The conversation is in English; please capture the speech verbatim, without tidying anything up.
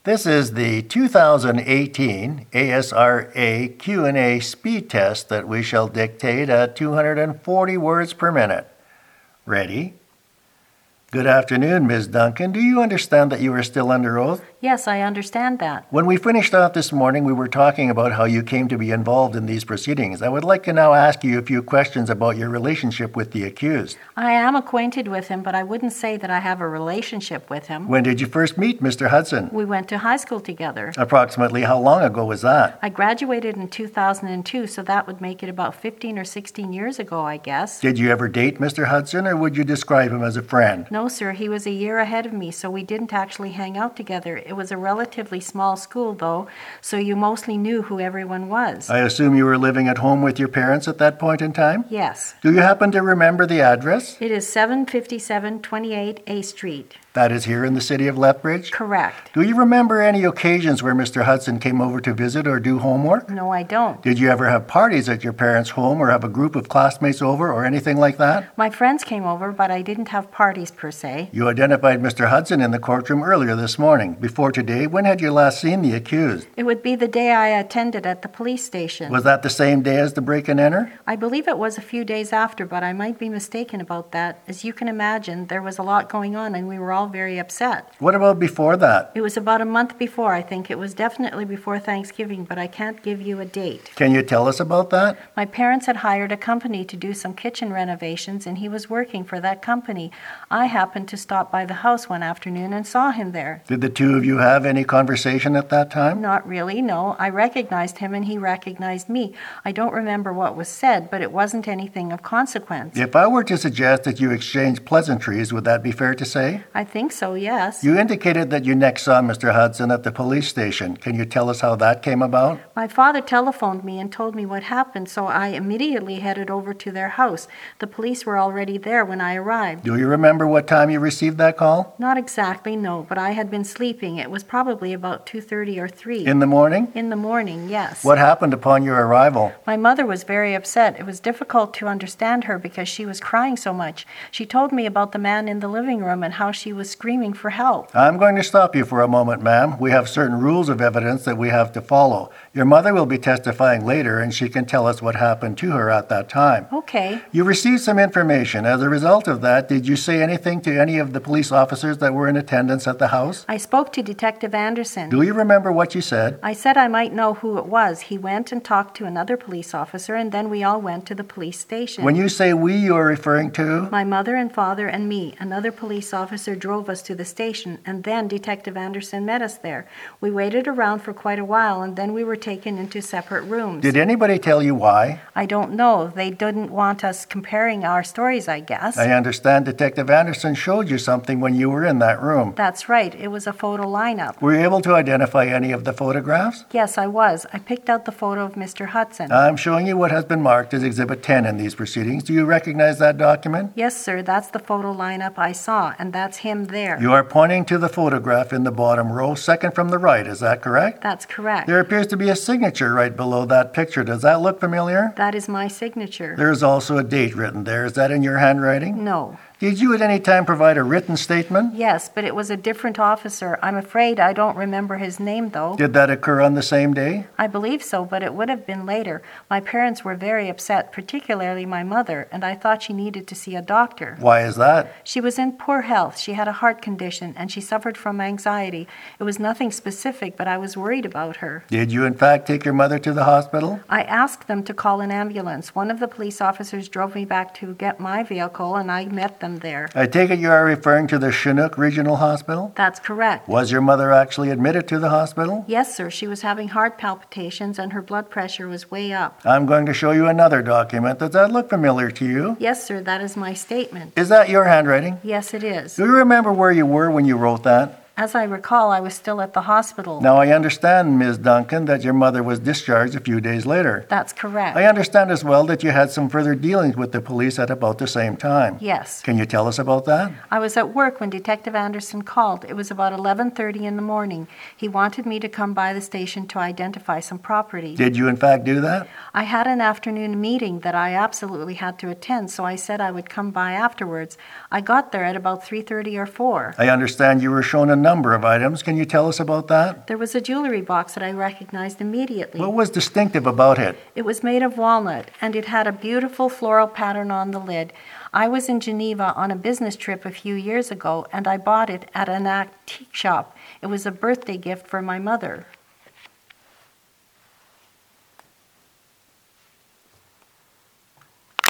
This is the two thousand eighteen A S R A Q and A speed test that we shall dictate at two hundred forty words per minute. Ready? Good afternoon, Miz Duncan. Do you understand that you are still under oath? Yes, I understand that. When we finished off this morning, we were talking about how you came to be involved in these proceedings. I would like to now ask you a few questions about your relationship with the accused. I am acquainted with him, but I wouldn't say that I have a relationship with him. When did you first meet Mister Hudson? We went to high school together. Approximately how long ago was that? I graduated in two thousand two, so that would make it about fifteen or sixteen years ago, I guess. Did you ever date Mister Hudson, or would you describe him as a friend? No, sir. He was a year ahead of me, so we didn't actually hang out together. It was a relatively small school, though, so you mostly knew who everyone was. I assume you were living at home with your parents at that point in time? Yes. Do you happen to remember the address? It is seven fifty-seven twenty-eight A Street. That is here in the city of Lethbridge? Correct. Do you remember any occasions where Mister Hudson came over to visit or do homework? No, I don't. Did you ever have parties at your parents' home or have a group of classmates over or anything like that? My friends came over, but I didn't have parties per se. You identified Mister Hudson in the courtroom earlier this morning. Before today, when had you last seen the accused? It would be the day I attended at the police station. Was that the same day as the break and enter? I believe it was a few days after, but I might be mistaken about that. As you can imagine, there was a lot going on and we were all very upset. What about before that? It was about a month before, I think. It was definitely before Thanksgiving, but I can't give you a date. Can you tell us about that? My parents had hired a company to do some kitchen renovations, and he was working for that company. I happened to stop by the house one afternoon and saw him there. Did the two of you have any conversation at that time? Not really, no. I recognized him and he recognized me. I don't remember what was said, but it wasn't anything of consequence. If I were to suggest that you exchanged pleasantries, would that be fair to say? I think so, yes. You indicated that you next saw Mister Hudson at the police station. Can you tell us how that came about? My father telephoned me and told me what happened, so I immediately headed over to their house. The police were already there when I arrived. Do you remember what time you received that call? Not exactly, no, but I had been sleeping. It was probably about two thirty or three. In the morning? In the morning, yes. What happened upon your arrival? My mother was very upset. It was difficult to understand her because she was crying so much. She told me about the man in the living room and how she was screaming for help. I'm going to stop you for a moment, ma'am. We have certain rules of evidence that we have to follow. Your mother will be testifying later, and she can tell us what happened to her at that time. Okay. You received some information. As a result of that, did you say anything to any of the police officers that were in attendance at the house? I spoke to Detective Anderson. Do you remember what you said? I said I might know who it was. He went and talked to another police officer, and then we all went to the police station. When you say we, you are referring to? My mother and father and me. Another police officer drove us to the station, and then Detective Anderson met us there. We waited around for quite a while, and then we were taken into separate rooms. Did anybody tell you why? I don't know. They didn't want us comparing our stories, I guess. I understand Detective Anderson showed you something when you were in that room. That's right. It was a photo lineup. Were you able to identify any of the photographs? Yes, I was. I picked out the photo of Mister Hudson. I'm showing you what has been marked as Exhibit ten in these proceedings. Do you recognize that document? Yes, sir. That's the photo lineup I saw, and that's him there. You are pointing to the photograph in the bottom row, second from the right. Is that correct? That's correct. There appears to be a signature right below that picture. Does that look familiar? That is my signature. There is also a date written there. Is that in your handwriting? No. Did you at any time provide a written statement? Yes, but it was a different officer. I'm afraid I don't remember his name, though. Did that occur on the same day? I believe so, but it would have been later. My parents were very upset, particularly my mother, and I thought she needed to see a doctor. Why is that? She was in poor health. She had a heart condition, and she suffered from anxiety. It was nothing specific, but I was worried about her. Did you in fact take your mother to the hospital? I asked them to call an ambulance. One of the police officers drove me back to get my vehicle, and I met them there. I take it you are referring to the Chinook Regional Hospital? That's correct. Was your mother actually admitted to the hospital? Yes, sir. She was having heart palpitations, and her blood pressure was way up. I'm going to show you another document. Does that look familiar to you? Yes, sir. That is my statement. Is that your handwriting? Yes, it is. Do you remember where you were when you wrote that? As I recall, I was still at the hospital. Now, I understand, Miz Duncan, that your mother was discharged a few days later. That's correct. I understand as well that you had some further dealings with the police at about the same time. Yes. Can you tell us about that? I was at work when Detective Anderson called. It was about eleven thirty in the morning. He wanted me to come by the station to identify some property. Did you in fact do that? I had an afternoon meeting that I absolutely had to attend, so I said I would come by afterwards. I got there at about three thirty or four. I understand you were shown a number of items. Can you tell us about that? There was a jewelry box that I recognized immediately. What was distinctive about it? It was made of walnut, and it had a beautiful floral pattern on the lid. I was in Geneva on a business trip a few years ago, and I bought it at an antique shop. It was a birthday gift for my mother.